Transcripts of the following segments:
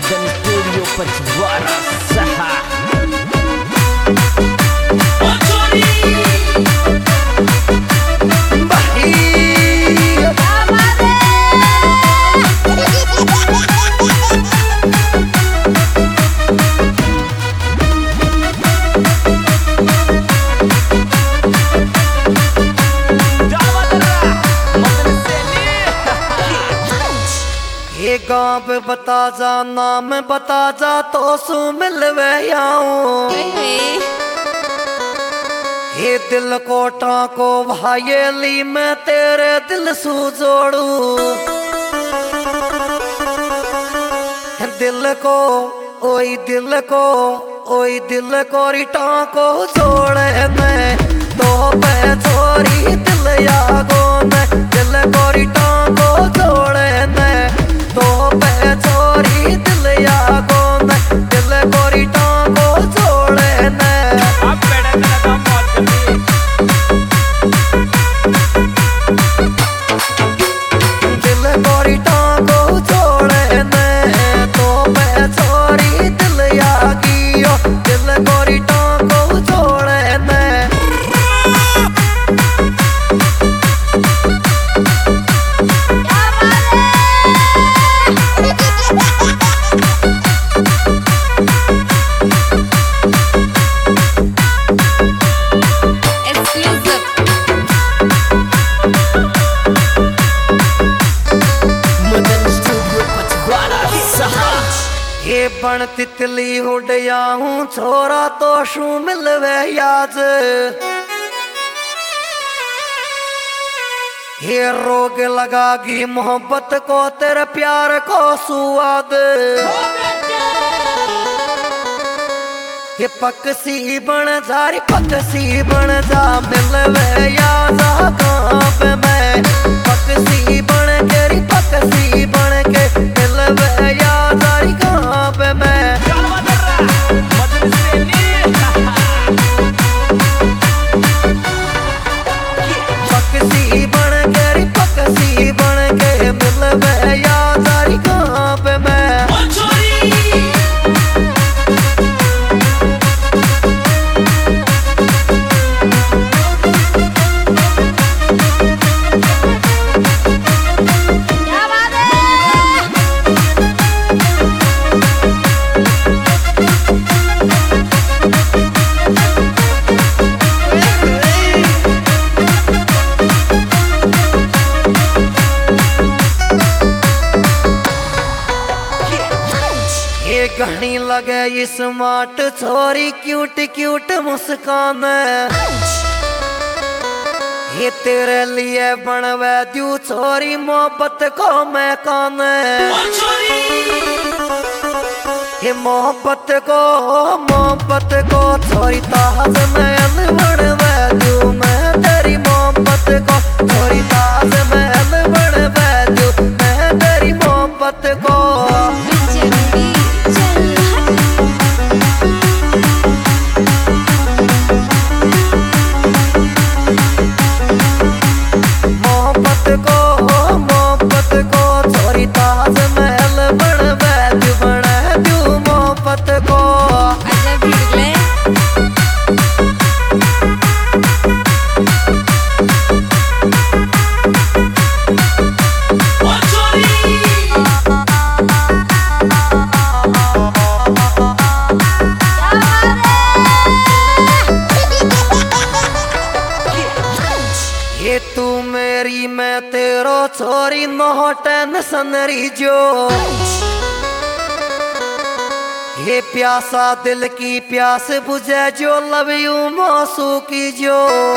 Madan studio Pachwara सहा। गाँव बता जा नाम बता जा तो सू मिलवे आऊं। ये दिल को टाको भाईली मैं तेरे दिल सू जोड़ू। दिल को ओई दिल को ओई दिल को रिटा को जोड़े मैं तो पे छोरी दिल यागो मैं दिल को रिटा को जोड़े मैं तो पे छोरी दिल यागो मैं दिल को रिटा को जोड़े मैं। अब बेटा तेरा काम बहुत करती दिल को रिटा को जोड़े मैं तो पे छोरी दिल यागियो दिल को रिटा को जोड़े मैं। ये बन तितली उड़या हूँ छोरा तो शू मिलवे याद। ये रोग लगागी मोहब्बत को तेरे प्यार को सुआद। ये पकसी बन जा री पकसी बन जा मिलवे याद कहाँ पे मैं पकसी बन के री पकसी बन के मिलवे याद कहाँ पे मैं। पकसी बन के री पकसी बन के मिलवे याद कहाँ पे मैं। घनी लगे स्मार्ट छोरी क्यूट क्यूट मुस्कान। ये तेरे लिए बनवे दू छोरी मोहब्बत को मैं कान। ये मोहब्बत को छोरी ताज में बनवे दू मैं तेरी मोहब्बत को छोरी ताज में बनवे दू मैं तेरी मोहब्बत को। मोहब्बत को छोरी ताज महल बनवे दू बना दू मोहब्बत को। ये तू मेरी मैं तेरो छोरी नो टेंशन रीजो। ये प्यासा दिल की प्यास बुझे जो लव यू मौसू की जो।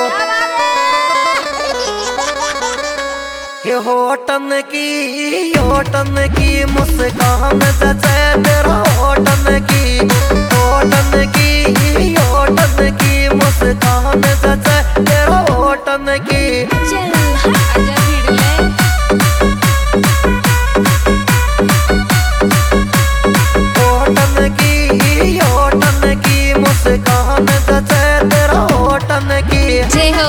ये होटन की मुस्कान जचे तेरा होटन की मुस्कान जचे तेरा होटन की। होटन की मुस्कान जचे तेरा होटन की। जय हो।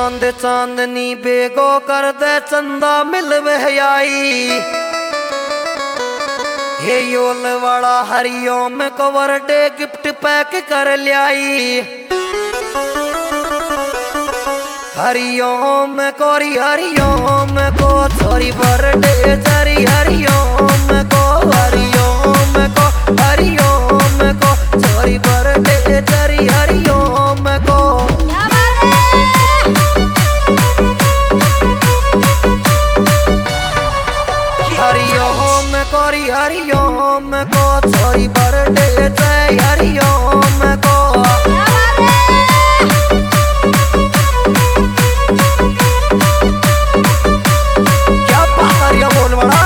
चांद चांदनी बेगो कर दे चंदा मिलवे आई हे योल वाला हरिओम को बर्थडे गिफ्ट पैक कर ल्याई हरिओम कोरी हरिओम को छोरी बर्थडे जरी हरिओम को हरिओम को हरिओम को छोरी बर्थडे जरी हरिओम को हरिओम कोरी हरिओम को छोरी बर्थडे जय हरिओम को क्या बात हरिया बोल बड़ा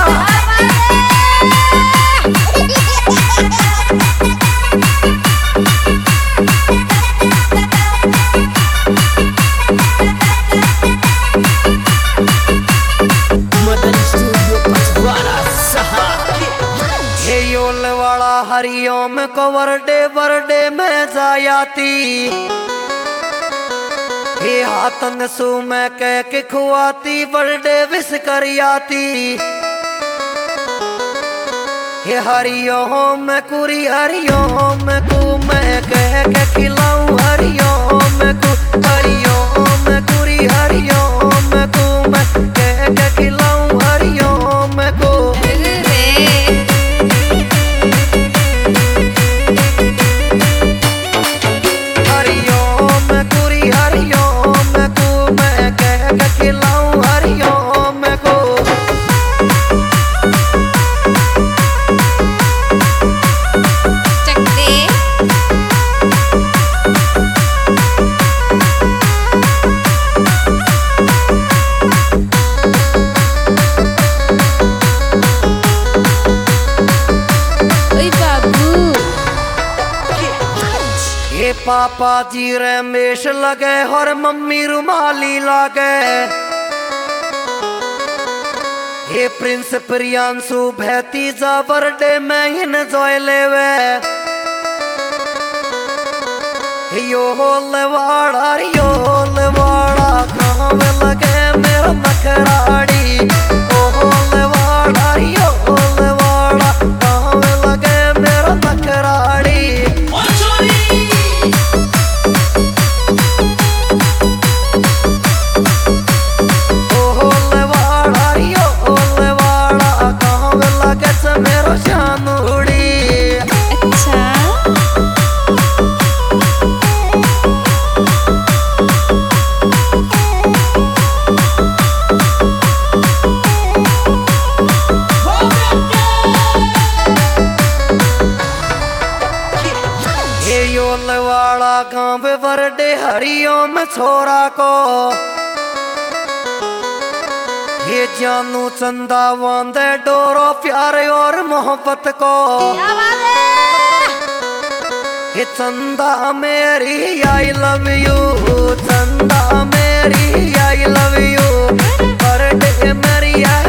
मदन स्टूडियो पचवारा सहार हे योल वाला हरिओम को बर्थडे में जायाती हे हाथन सु मैं कह के खुआती बर्थडे विश करियाती हे हरिओम कुरी हरिओम को मैं कह के खिलाऊं हरिओम को हरिओम कुरी हरिओम को मैं कह के खिलाऊं हरिओम को हरिओम कुरी हरिओम को मैं कह के खिलाऊं हरिओम को चक दे ओए बाबू ये पापा जी रमेश लगे और मम्मी रुमाली लगे ये प्रिंस प्रियांशु भतीजा बर्थडे में इन जोय लेवे यो होलवाड़ा गाँव लगे मेरा नखराड़ी ओ होलवाड़ा गाँव लगे मेरा नखराड़ी मेरो शानुड़ी अच्छा ये योलवाड़ा गाँव बर्थडे हरिओम छोरा को ये जानू चंदा वांदे डोरो प्यारे और मोहब्बत को ये चंदा मेरी आई लव यू चंदा मेरी आई लव यू बर्थडे मेरी आई